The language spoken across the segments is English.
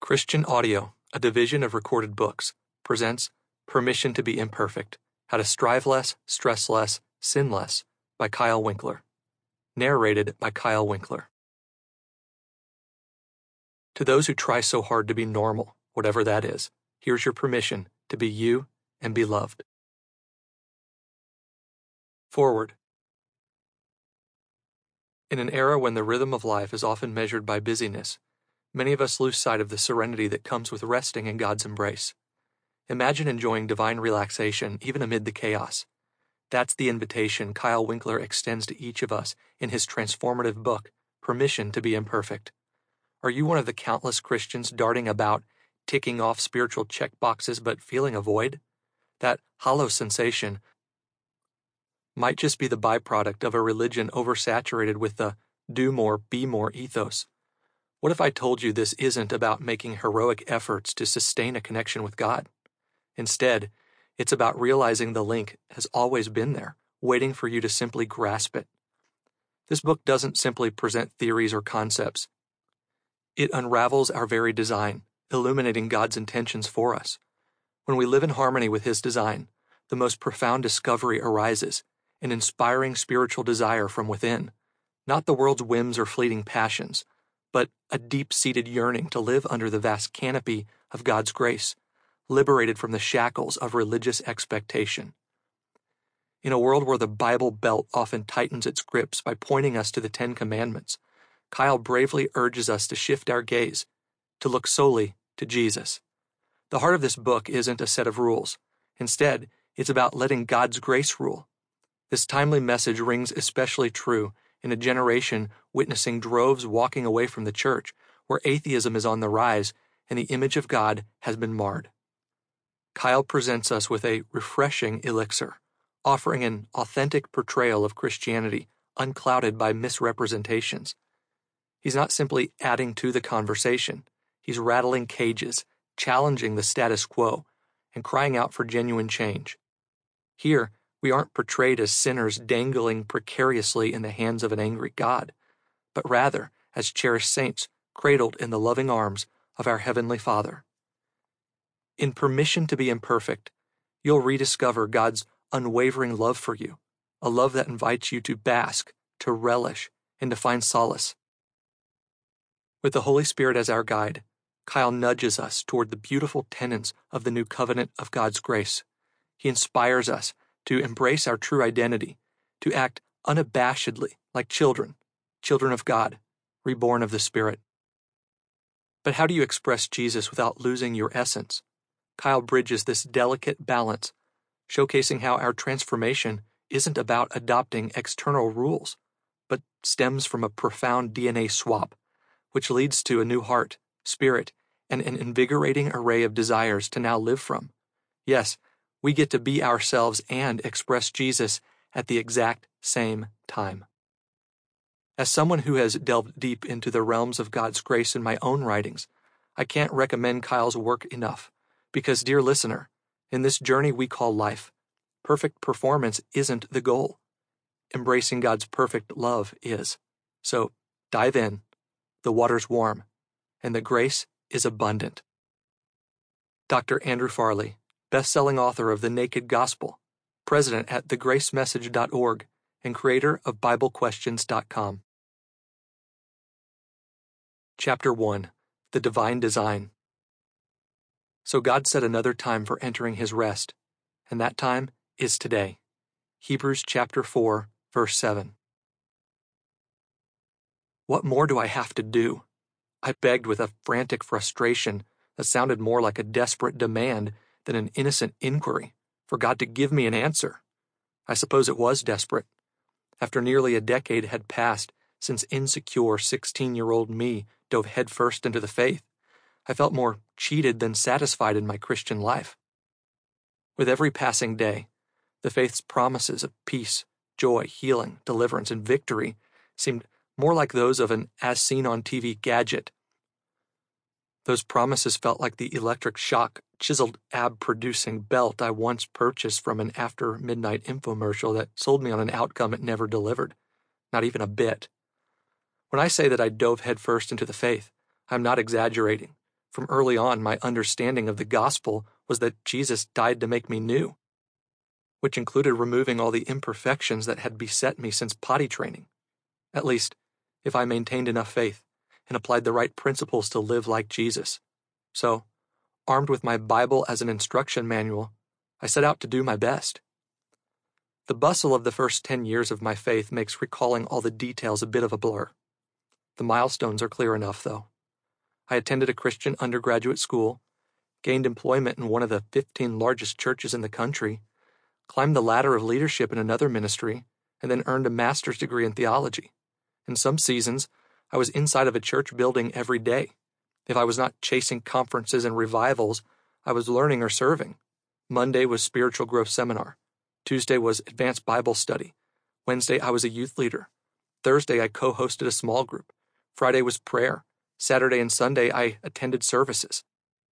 Christian Audio, a division of Recorded Books, presents Permission to be Imperfect, How to Strive Less, Stress Less, Sin Less by Kyle Winkler. Narrated by Kyle Winkler. To those who try so hard to be normal, whatever that is, here's your permission to be you and be loved. Forward. In an era when the rhythm of life is often measured by busyness, many of us lose sight of the serenity that comes with resting in God's embrace. Imagine enjoying divine relaxation even amid the chaos. That's the invitation Kyle Winkler extends to each of us in his transformative book, Permission to be Imperfect. Are you one of the countless Christians darting about, ticking off spiritual checkboxes but feeling a void? That hollow sensation might just be the byproduct of a religion oversaturated with the do more, be more ethos. What if I told you this isn't about making heroic efforts to sustain a connection with God? Instead, it's about realizing the link has always been there, waiting for you to simply grasp it. This book doesn't simply present theories or concepts. It unravels our very design, illuminating God's intentions for us. When we live in harmony with His design, the most profound discovery arises, an inspiring spiritual desire from within, not the world's whims or fleeting passions, but a deep-seated yearning to live under the vast canopy of God's grace, liberated from the shackles of religious expectation. In a world where the Bible Belt often tightens its grips by pointing us to the Ten Commandments, Kyle bravely urges us to shift our gaze, to look solely to Jesus. The heart of this book isn't a set of rules. Instead, it's about letting God's grace rule. This timely message rings especially true in a generation witnessing droves walking away from the church, where atheism is on the rise and the image of God has been marred. Kyle presents us with a refreshing elixir, offering an authentic portrayal of Christianity unclouded by misrepresentations. He's not simply adding to the conversation. He's rattling cages, challenging the status quo, and crying out for genuine change. Here, we aren't portrayed as sinners dangling precariously in the hands of an angry God, but rather as cherished saints cradled in the loving arms of our Heavenly Father. In Permission to be Imperfect, you'll rediscover God's unwavering love for you, a love that invites you to bask, to relish, and to find solace. With the Holy Spirit as our guide, Kyle nudges us toward the beautiful tenets of the new covenant of God's grace. He inspires us to embrace our true identity, to act unabashedly like children of God, reborn of the Spirit. But how do you express Jesus without losing your essence? Kyle bridges this delicate balance, showcasing how our transformation isn't about adopting external rules, but stems from a profound DNA swap, which leads to a new heart, spirit, and an invigorating array of desires to now live from. Yes, we get to be ourselves and express Jesus at the exact same time. As someone who has delved deep into the realms of God's grace in my own writings, I can't recommend Kyle's work enough, because, dear listener, in this journey we call life, perfect performance isn't the goal. Embracing God's perfect love is. So, dive in. The water's warm, and the grace is abundant. Dr. Andrew Farley, best-selling author of The Naked Gospel, president at thegracemessage.org, and creator of BibleQuestions.com. Chapter 1. The Divine Design. So God set another time for entering His rest, and that time is today. Hebrews chapter 4, verse 7. What more do I have to do? I begged with a frantic frustration that sounded more like a desperate demand than an innocent inquiry for God to give me an answer. I suppose it was desperate. After nearly a decade had passed since insecure 16-year-old me dove headfirst into the faith, I felt more cheated than satisfied in my Christian life. With every passing day, the faith's promises of peace, joy, healing, deliverance, and victory seemed more like those of an as-seen-on-TV gadget. Those promises felt like the electric shock, chiseled ab-producing belt I once purchased from an after-midnight infomercial that sold me on an outcome it never delivered. Not even a bit. When I say that I dove headfirst into the faith, I'm not exaggerating. From early on, my understanding of the gospel was that Jesus died to make me new, which included removing all the imperfections that had beset me since potty training. At least, if I maintained enough faith and applied the right principles to live like Jesus. So, armed with my Bible as an instruction manual, I set out to do my best. The bustle of the first 10 years of my faith makes recalling all the details a bit of a blur. The milestones are clear enough, though. I attended a Christian undergraduate school, gained employment in one of the 15 largest churches in the country, climbed the ladder of leadership in another ministry, and then earned a master's degree in theology. In some seasons, I was inside of a church building every day. If I was not chasing conferences and revivals, I was learning or serving. Monday was spiritual growth seminar. Tuesday was advanced Bible study. Wednesday, I was a youth leader. Thursday, I co-hosted a small group. Friday was prayer. Saturday and Sunday, I attended services.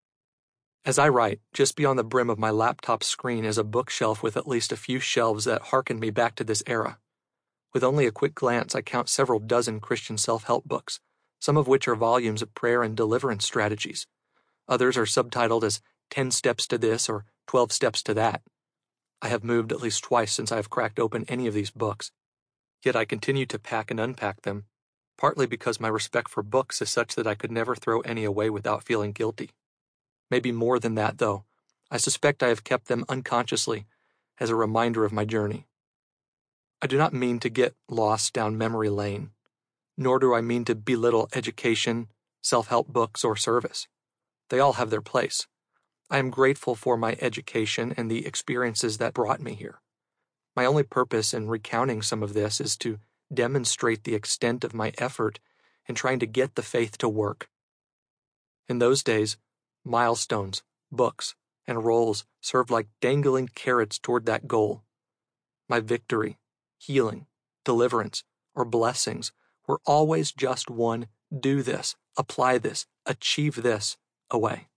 As I write, just beyond the brim of my laptop screen is a bookshelf with at least a few shelves that hearken me back to this era. With only a quick glance, I count several dozen Christian self-help books, some of which are volumes of prayer and deliverance strategies. Others are subtitled as 10 Steps to This or 12 Steps to That. I have moved at least twice since I have cracked open any of these books. Yet I continue to pack and unpack them, partly because my respect for books is such that I could never throw any away without feeling guilty. Maybe more than that, though. I suspect I have kept them unconsciously as a reminder of my journey. I do not mean to get lost down memory lane, nor do I mean to belittle education, self-help books, or service. They all have their place. I am grateful for my education and the experiences that brought me here. My only purpose in recounting some of this is to demonstrate the extent of my effort in trying to get the faith to work. In those days, milestones, books, and roles served like dangling carrots toward that goal. My victory, healing, deliverance, or blessings were always just one do this, apply this, achieve this away.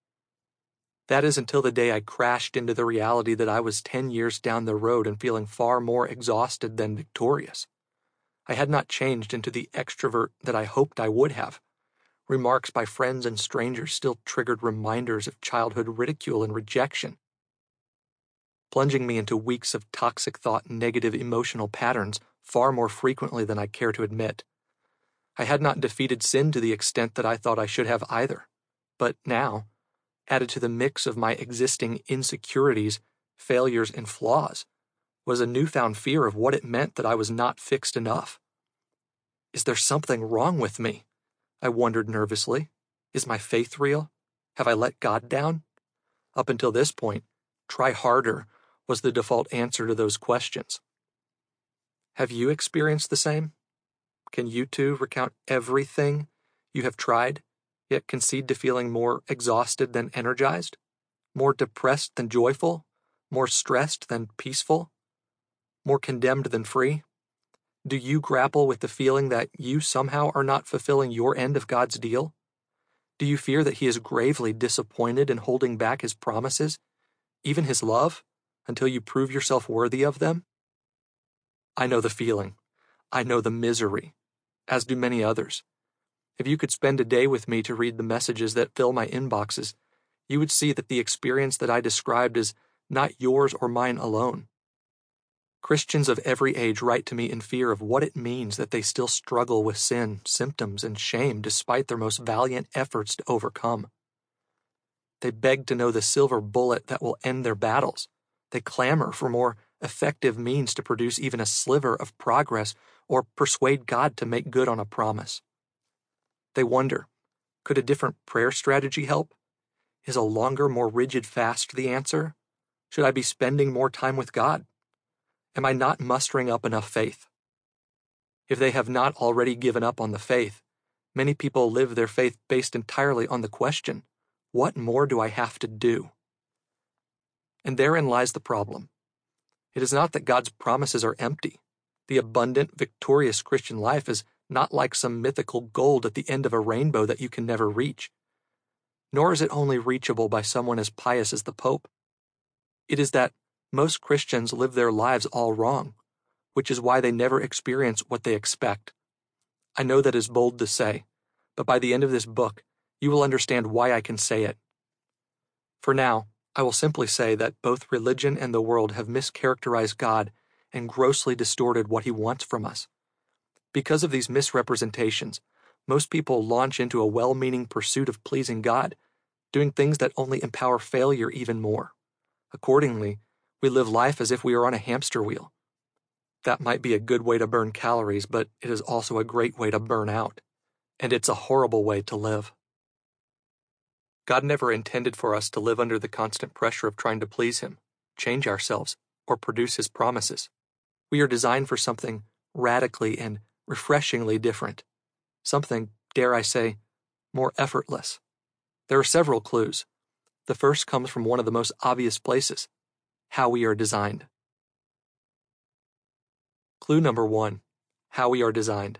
That is until the day I crashed into the reality that I was 10 years down the road and feeling far more exhausted than victorious. I had not changed into the extrovert that I hoped I would have. Remarks by friends and strangers still triggered reminders of childhood ridicule and rejection, plunging me into weeks of toxic thought and negative emotional patterns far more frequently than I care to admit. I had not defeated sin to the extent that I thought I should have either. But now, added to the mix of my existing insecurities, failures, and flaws, was a newfound fear of what it meant that I was not fixed enough. Is there something wrong with me? I wondered nervously. Is my faith real? Have I let God down? Up until this point, try harder was the default answer to those questions. Have you experienced the same? Can you too recount everything you have tried, yet concede to feeling more exhausted than energized, more depressed than joyful, more stressed than peaceful, more condemned than free? Do you grapple with the feeling that you somehow are not fulfilling your end of God's deal? Do you fear that He is gravely disappointed in holding back His promises, even His love, until you prove yourself worthy of them? I know the feeling. I know the misery, as do many others. If you could spend a day with me to read the messages that fill my inboxes, you would see that the experience that I described is not yours or mine alone. Christians of every age write to me in fear of what it means that they still struggle with sin, symptoms, and shame despite their most valiant efforts to overcome. They beg to know the silver bullet that will end their battles. They clamor for more effective means to produce even a sliver of progress or persuade God to make good on a promise. They wonder, could a different prayer strategy help? Is a longer, more rigid fast the answer? Should I be spending more time with God? Am I not mustering up enough faith? If they have not already given up on the faith, many people live their faith based entirely on the question, what more do I have to do? And therein lies the problem. It is not that God's promises are empty. The abundant, victorious Christian life is not like some mythical gold at the end of a rainbow that you can never reach. Nor is it only reachable by someone as pious as the Pope. It is that most Christians live their lives all wrong, which is why they never experience what they expect. I know that is bold to say, but by the end of this book, you will understand why I can say it. For now, I will simply say that both religion and the world have mischaracterized God and grossly distorted what He wants from us. Because of these misrepresentations, most people launch into a well-meaning pursuit of pleasing God, doing things that only empower failure even more. Accordingly, we live life as if we are on a hamster wheel. That might be a good way to burn calories, but it is also a great way to burn out. And it's a horrible way to live. God never intended for us to live under the constant pressure of trying to please Him, change ourselves, or produce His promises. We are designed for something radically and refreshingly different. Something, dare I say, more effortless. There are several clues. The first comes from one of the most obvious places: how we are designed. Clue number 1: how we are designed.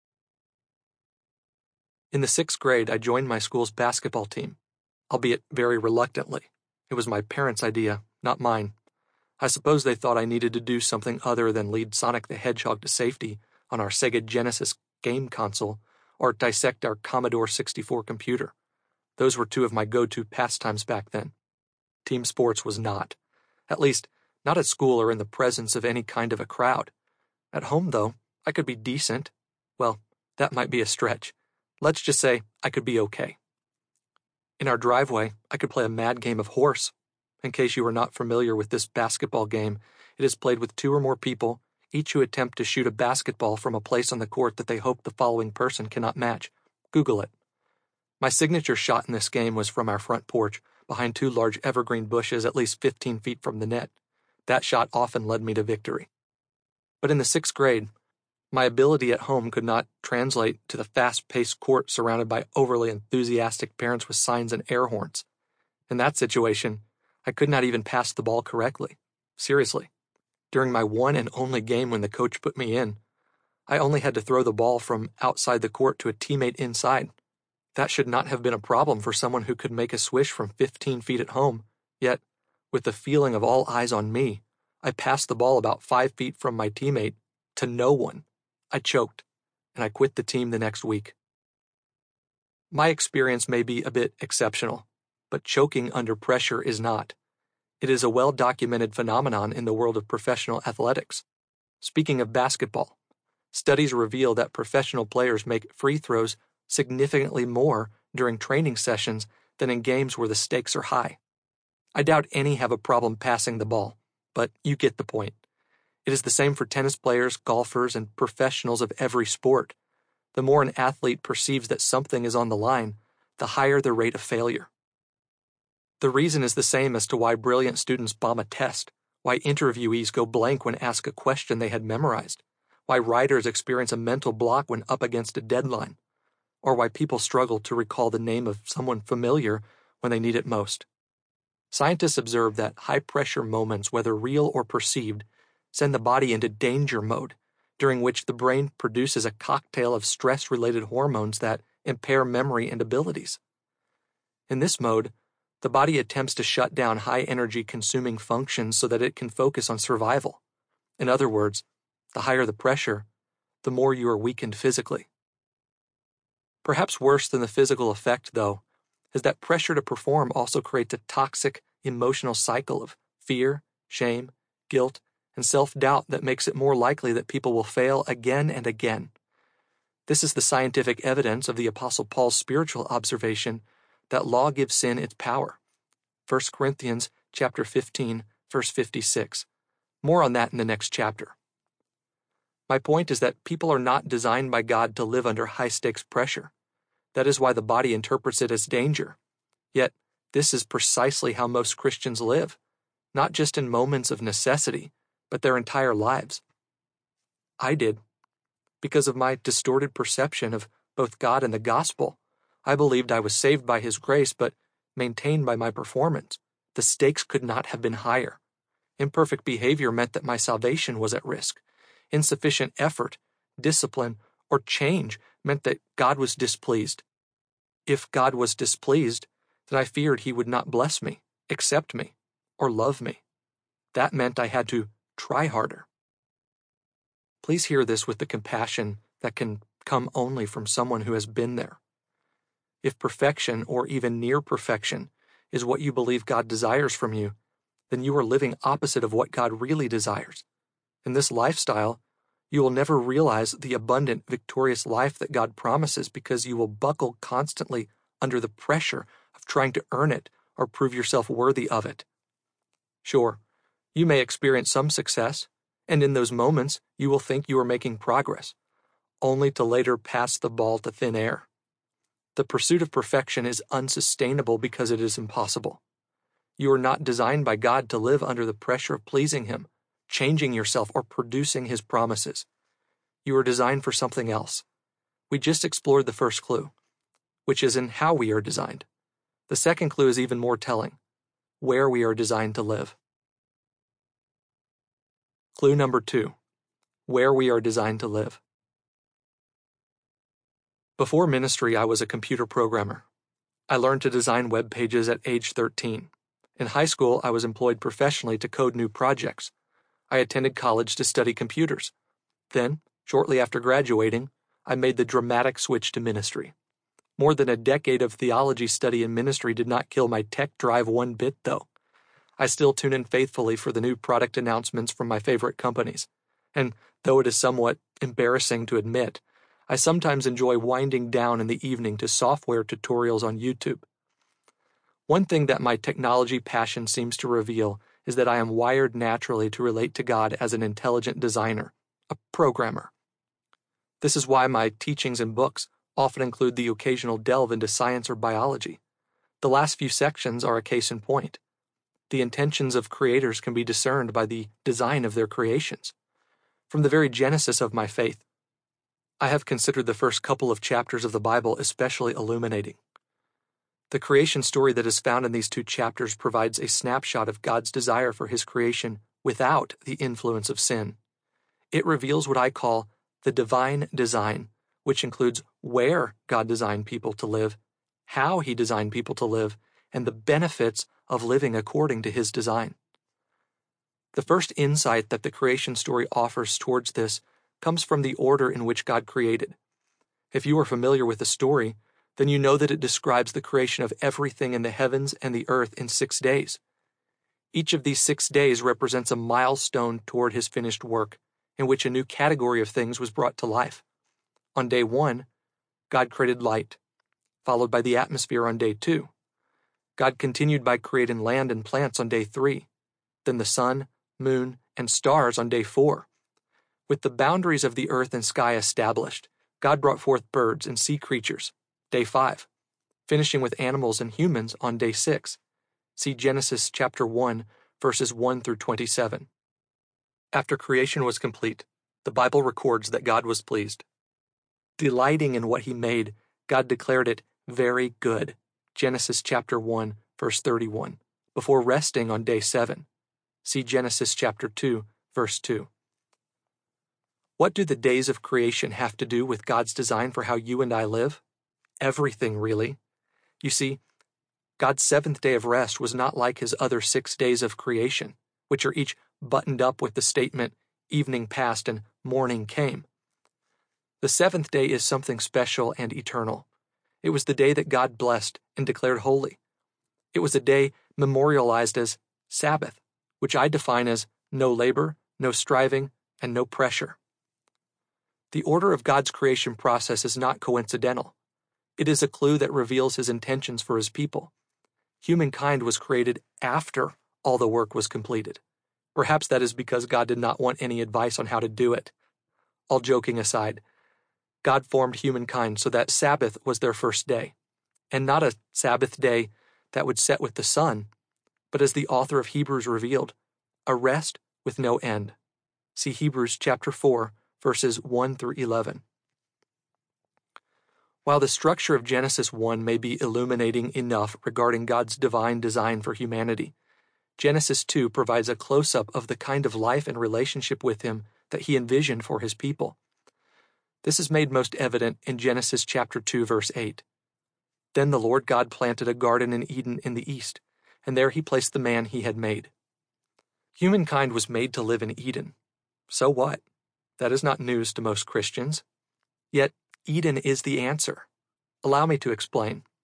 In the 6th grade, I joined my school's basketball team, albeit very reluctantly. It was my parents' idea, not mine. I suppose they thought I needed to do something other than lead Sonic the Hedgehog to safety on our Sega Genesis game console or dissect our Commodore 64 computer. Those were two of my go-to pastimes back then. Team sports was not. At least, not at school or in the presence of any kind of a crowd. At home, though, I could be decent. Well, that might be a stretch. Let's just say I could be okay. In our driveway, I could play a mad game of horse. In case you are not familiar with this basketball game, it is played with 2 or more people, each who attempt to shoot a basketball from a place on the court that they hope the following person cannot match. Google it. My signature shot in this game was from our front porch, behind 2 large evergreen bushes at least 15 feet from the net. That shot often led me to victory. But in the 6th grade, my ability at home could not translate to the fast-paced court surrounded by overly enthusiastic parents with signs and air horns. In that situation, I could not even pass the ball correctly. Seriously. During my one and only game when the coach put me in, I only had to throw the ball from outside the court to a teammate inside. That should not have been a problem for someone who could make a swish from 15 feet at home, yet, with the feeling of all eyes on me, I passed the ball about 5 feet from my teammate to no one. I choked, and I quit the team the next week. My experience may be a bit exceptional, but choking under pressure is not. It is a well-documented phenomenon in the world of professional athletics. Speaking of basketball, studies reveal that professional players make free throws significantly more during training sessions than in games where the stakes are high. I doubt any have a problem passing the ball, but you get the point. It is the same for tennis players, golfers, and professionals of every sport. The more an athlete perceives that something is on the line, the higher the rate of failure. The reason is the same as to why brilliant students bomb a test, why interviewees go blank when asked a question they had memorized, why writers experience a mental block when up against a deadline, or why people struggle to recall the name of someone familiar when they need it most. Scientists observe that high-pressure moments, whether real or perceived, send the body into danger mode, during which the brain produces a cocktail of stress-related hormones that impair memory and abilities. In this mode, the body attempts to shut down high-energy consuming functions so that it can focus on survival. In other words, the higher the pressure, the more you are weakened physically. Perhaps worse than the physical effect, though, is that pressure to perform also creates a toxic emotional cycle of fear, shame, guilt, and self-doubt that makes it more likely that people will fail again and again. This is the scientific evidence of the Apostle Paul's spiritual observation that law gives sin its power. 1 Corinthians chapter 15, verse 56. More on that in the next chapter. My point is that people are not designed by God to live under high-stakes pressure. That is why the body interprets it as danger. Yet, this is precisely how most Christians live, not just in moments of necessity, but their entire lives. I did. Because of my distorted perception of both God and the gospel, I believed I was saved by His grace, but maintained by my performance. The stakes could not have been higher. Imperfect behavior meant that my salvation was at risk. Insufficient effort, discipline, or change meant that God was displeased. If God was displeased, then I feared He would not bless me, accept me, or love me. That meant I had to try harder. Please hear this with the compassion that can come only from someone who has been there. If perfection, or even near perfection, is what you believe God desires from you, then you are living opposite of what God really desires. In this lifestyle, you will never realize the abundant, victorious life that God promises because you will buckle constantly under the pressure of trying to earn it or prove yourself worthy of it. Sure, you may experience some success, and in those moments you will think you are making progress, only to later pass the ball to thin air. The pursuit of perfection is unsustainable because it is impossible. You are not designed by God to live under the pressure of pleasing Him, changing yourself, or producing His promises. You are designed for something else. We just explored the first clue, which is in how we are designed. The second clue is even more telling: where we are designed to live. Clue number 2: where we are designed to live. Before ministry, I was a computer programmer. I learned to design web pages at age 13. In high school, I was employed professionally to code new projects. I attended college to study computers. Then, shortly after graduating, I made the dramatic switch to ministry. More than a decade of theology study and ministry did not kill my tech drive one bit, though. I still tune in faithfully for the new product announcements from my favorite companies. And though it is somewhat embarrassing to admit, I sometimes enjoy winding down in the evening to software tutorials on YouTube. One thing that my technology passion seems to reveal is that I am wired naturally to relate to God as an intelligent designer, a programmer. This is why my teachings and books often include the occasional delve into science or biology. The last few sections are a case in point. The intentions of creators can be discerned by the design of their creations. From the very genesis of my faith, I have considered the first couple of chapters of the Bible especially illuminating. The creation story that is found in these 2 chapters provides a snapshot of God's desire for His creation without the influence of sin. It reveals what I call the divine design, which includes where God designed people to live, how He designed people to live, and the benefits of living according to His design. The first insight that the creation story offers towards this comes from the order in which God created. If you are familiar with the story, then you know that it describes the creation of everything in the heavens and the earth in 6 days. Each of these 6 days represents a milestone toward His finished work, in which a new category of things was brought to life. On day 1, God created light, followed by the atmosphere on day 2. God continued by creating land and plants on day 3, then the sun, moon, and stars on day 4. With the boundaries of the earth and sky established, God brought forth birds and sea creatures, day 5, finishing with animals and humans on day 6. See Genesis chapter 1, verses 1 through 27. After creation was complete, the Bible records that God was pleased. Delighting in what He made, God declared it very good, Genesis chapter 1, verse 31, before resting on day 7. See Genesis chapter 2, verse 2. What do the days of creation have to do with God's design for how you and I live? Everything, really. You see, God's 7th day of rest was not like His other 6 days of creation, which are each buttoned up with the statement, evening passed and morning came. The 7th day is something special and eternal. It was the day that God blessed and declared holy. It was a day memorialized as Sabbath, which I define as no labor, no striving, and no pressure. The order of God's creation process is not coincidental. It is a clue that reveals His intentions for His people. Humankind was created after all the work was completed. Perhaps that is because God did not want any advice on how to do it. All joking aside, God formed humankind so that Sabbath was their first day, and not a Sabbath day that would set with the sun, but as the author of Hebrews revealed, a rest with no end. See Hebrews chapter 4, verses 1 through 11. While the structure of Genesis 1 may be illuminating enough regarding God's divine design for humanity, Genesis 2 provides a close-up of the kind of life and relationship with Him that He envisioned for His people. This is made most evident in Genesis chapter 2, verse 8. Then the Lord God planted a garden in Eden in the east, and there He placed the man He had made. Humankind was made to live in Eden. So what? That is not news to most Christians. Yet, Eden is the answer. Allow me to explain.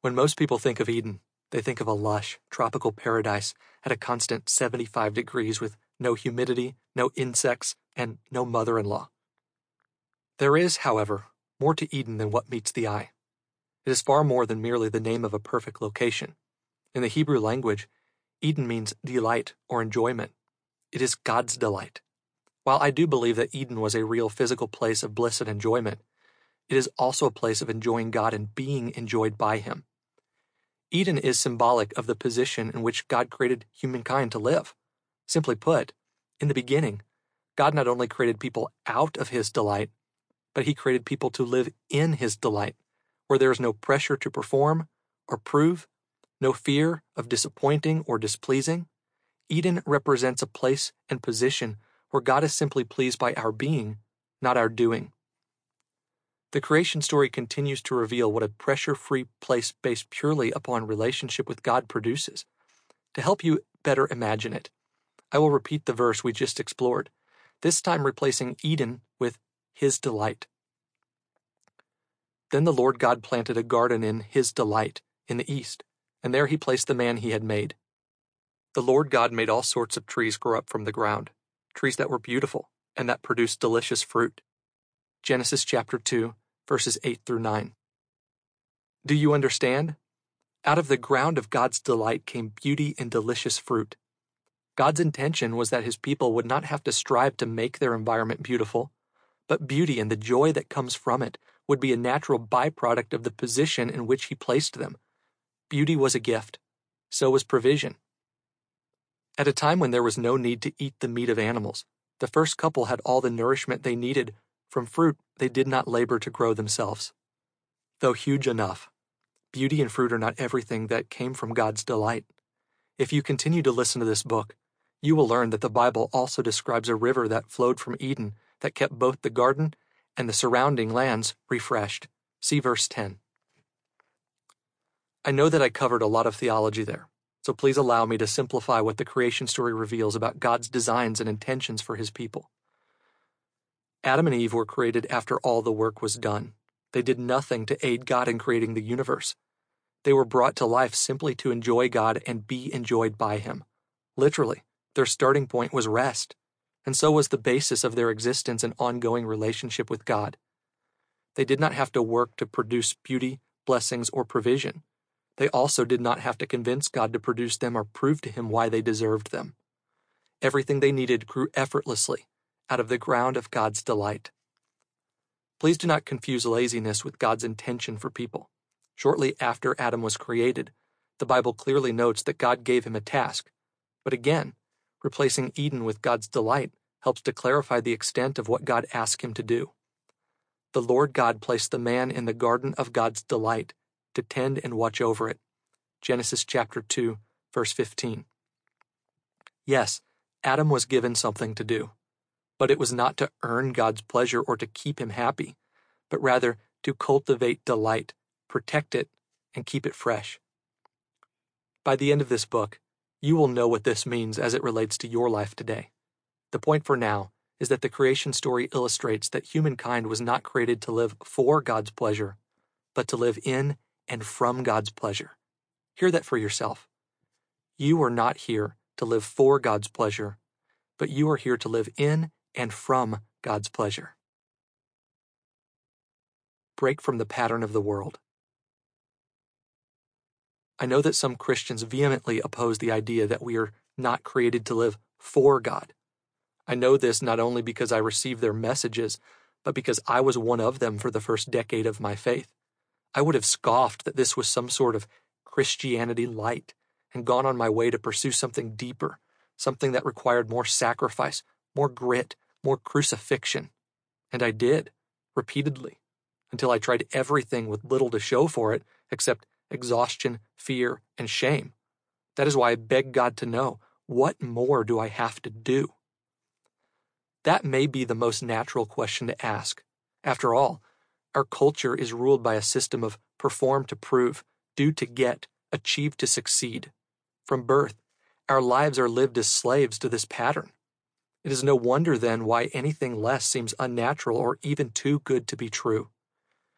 When most people think of Eden, they think of a lush, tropical paradise at a constant 75 degrees with no humidity, no insects, and no mother-in-law. There is, however, more to Eden than what meets the eye. It is far more than merely the name of a perfect location. In the Hebrew language, Eden means delight or enjoyment. It is God's delight. While I do believe that Eden was a real physical place of bliss and enjoyment, it is also a place of enjoying God and being enjoyed by Him. Eden is symbolic of the position in which God created humankind to live. Simply put, in the beginning, God not only created people out of His delight, but He created people to live in His delight, where there is no pressure to perform or prove, no fear of disappointing or displeasing. Eden represents a place and position where God is simply pleased by our being, not our doing. The creation story continues to reveal what a pressure-free place based purely upon relationship with God produces. To help you better imagine it, I will repeat the verse we just explored, this time replacing Eden with His delight. Then the Lord God planted a garden in His delight in the east, and there He placed the man He had made. The Lord God made all sorts of trees grow up from the ground, trees that were beautiful and that produced delicious fruit. Genesis chapter 2, verses 8 through 9. Do you understand? Out of the ground of God's delight came beauty and delicious fruit. God's intention was that His people would not have to strive to make their environment beautiful, but beauty and the joy that comes from it would be a natural byproduct of the position in which He placed them. Beauty was a gift. So was provision. At a time when there was no need to eat the meat of animals, the first couple had all the nourishment they needed from fruit they did not labor to grow themselves. Though huge enough, beauty and fruit are not everything that came from God's delight. If you continue to listen to this book, you will learn that the Bible also describes a river that flowed from Eden that kept both the garden and the surrounding lands refreshed. See verse 10. I know that I covered a lot of theology there, so please allow me to simplify what the creation story reveals about God's designs and intentions for His people. Adam and Eve were created after all the work was done. They did nothing to aid God in creating the universe. They were brought to life simply to enjoy God and be enjoyed by Him. Literally, their starting point was rest, and so was the basis of their existence and ongoing relationship with God. They did not have to work to produce beauty, blessings, or provision. They also did not have to convince God to produce them or prove to Him why they deserved them. Everything they needed grew effortlessly out of the ground of God's delight. Please do not confuse laziness with God's intention for people. Shortly after Adam was created, the Bible clearly notes that God gave him a task. But again, replacing Eden with God's delight helps to clarify the extent of what God asked him to do. The Lord God placed the man in the garden of God's delight to tend and watch over it. Genesis chapter 2, verse 15. Yes, Adam was given something to do, but it was not to earn God's pleasure or to keep Him happy, but rather to cultivate delight, protect it, and keep it fresh. By the end of this book, you will know what this means as it relates to your life today. The point for now is that the creation story illustrates that humankind was not created to live for God's pleasure, but to live in and from God's pleasure. Hear that for yourself. You are not here to live for God's pleasure, but you are here to live in and from God's pleasure. Break from the pattern of the world. I know that some Christians vehemently oppose the idea that we are not created to live for God. I know this not only because I received their messages, but because I was one of them for the first decade of my faith. I would have scoffed that this was some sort of Christianity light and gone on my way to pursue something deeper, something that required more sacrifice, more grit, more crucifixion. And I did, repeatedly, until I tried everything with little to show for it except exhaustion, fear, and shame. That is why I beg God to know, what more do I have to do? That may be the most natural question to ask. After all, our culture is ruled by a system of perform to prove, do to get, achieve to succeed. From birth, our lives are lived as slaves to this pattern. It is no wonder then why anything less seems unnatural or even too good to be true.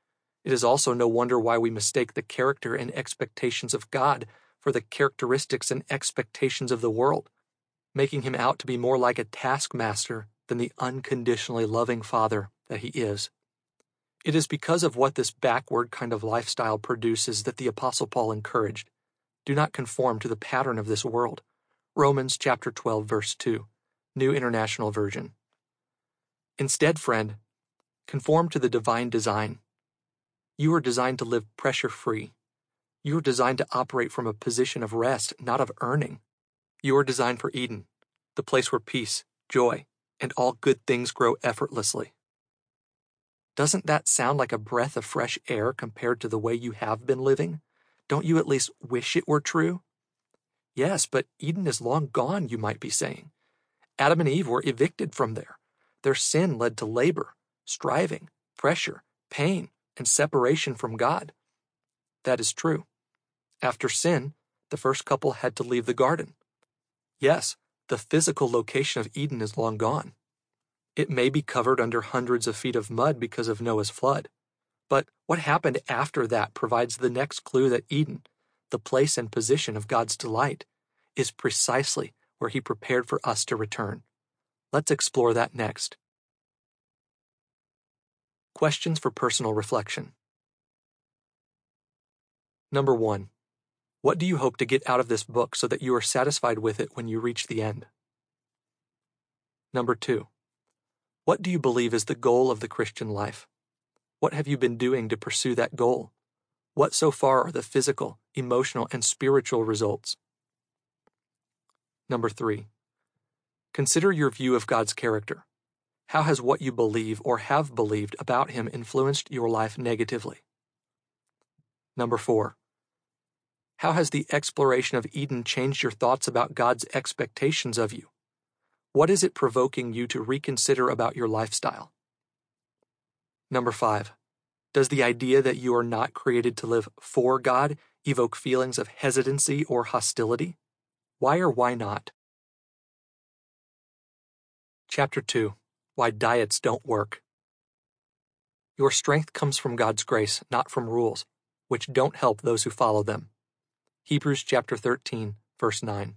It is also no wonder why we mistake the character and expectations of God for the characteristics and expectations of the world, making him out to be more like a taskmaster than the unconditionally loving Father that he is. It is because of what this backward kind of lifestyle produces that the Apostle Paul encouraged, "Do not conform to the pattern of this world." Romans chapter 12, verse 2, New International Version. Instead, friend, conform to the divine design. You are designed to live pressure-free. You are designed to operate from a position of rest, not of earning. You are designed for Eden, the place where peace, joy, and all good things grow effortlessly. Doesn't that sound like a breath of fresh air compared to the way you have been living? Don't you at least wish it were true? Yes, but Eden is long gone, you might be saying. Adam and Eve were evicted from there. Their sin led to labor, striving, pressure, pain, and separation from God. That is true. After sin, the first couple had to leave the garden. Yes, the physical location of Eden is long gone. It may be covered under hundreds of feet of mud because of Noah's flood. But what happened after that provides the next clue that Eden, the place and position of God's delight, is precisely where he prepared for us to return. Let's explore that next. Questions for personal reflection. Number 1. What do you hope to get out of this book so that you are satisfied with it when you reach the end? Number 2. What do you believe is the goal of the Christian life? What have you been doing to pursue that goal? What so far are the physical, emotional, and spiritual results? Number 3. Consider your view of God's character. How has what you believe or have believed about him influenced your life negatively? Number 4. How has the exploration of Eden changed your thoughts about God's expectations of you? What is it provoking you to reconsider about your lifestyle? Number 5. Does the idea that you are not created to live for God evoke feelings of hesitancy or hostility? Why or why not? Chapter 2. Why Diets Don't Work. Your strength comes from God's grace, not from rules, which don't help those who follow them. Hebrews chapter 13, verse 9.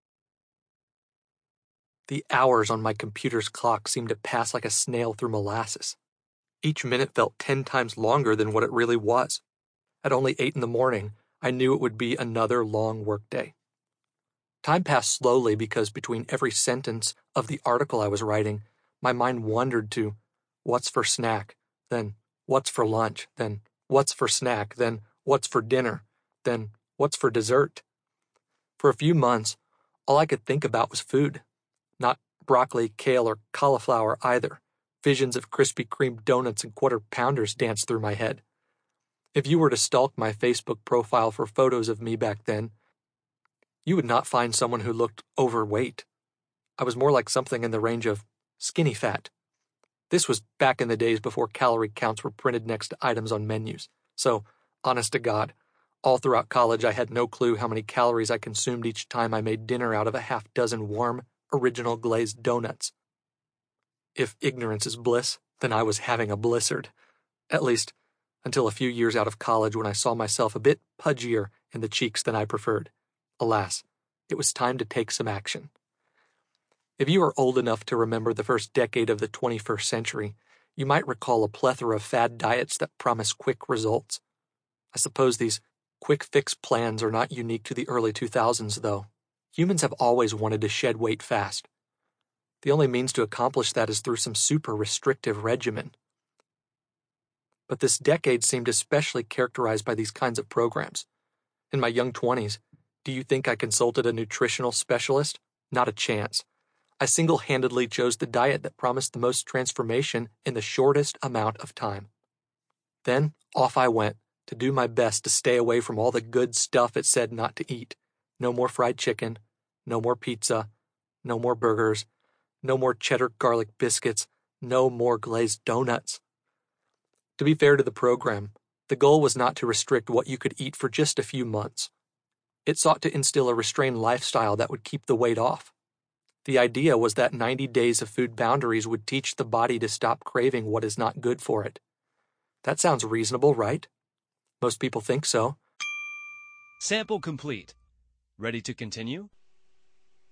The hours on my computer's clock seemed to pass like a snail through molasses. Each minute felt 10 times longer than what it really was. At only 8 in the morning, I knew it would be another long workday. Time passed slowly because between every sentence of the article I was writing, my mind wandered to what's for snack, then what's for lunch, then what's for snack, then what's for dinner, then what's for dessert. For a few months, all I could think about was food. Not broccoli, kale, or cauliflower either. Visions of Krispy Kreme donuts and Quarter Pounders danced through my head. If you were to stalk my Facebook profile for photos of me back then, you would not find someone who looked overweight. I was more like something in the range of skinny fat. This was back in the days before calorie counts were printed next to items on menus. So, honest to God, all throughout college I had no clue how many calories I consumed each time I made dinner out of a half dozen warm, original glazed donuts. If ignorance is bliss, then I was having a blizzard. At least, until a few years out of college when I saw myself a bit pudgier in the cheeks than I preferred. Alas, it was time to take some action. If you are old enough to remember the first decade of the 21st century, you might recall a plethora of fad diets that promise quick results. I suppose these quick fix plans are not unique to the early 2000s, though. Humans have always wanted to shed weight fast. The only means to accomplish that is through some super restrictive regimen. But this decade seemed especially characterized by these kinds of programs. In my young 20s, do you think I consulted a nutritional specialist? Not a chance. I single-handedly chose the diet that promised the most transformation in the shortest amount of time. Then, off I went, to do my best to stay away from all the good stuff it said not to eat. No more fried chicken, no more pizza, no more burgers, no more cheddar garlic biscuits, no more glazed donuts. To be fair to the program, the goal was not to restrict what you could eat for just a few months. It sought to instill a restrained lifestyle that would keep the weight off. The idea was that 90 days of food boundaries would teach the body to stop craving what is not good for it. That sounds reasonable, right? Most people think so. Sample complete. Ready to continue?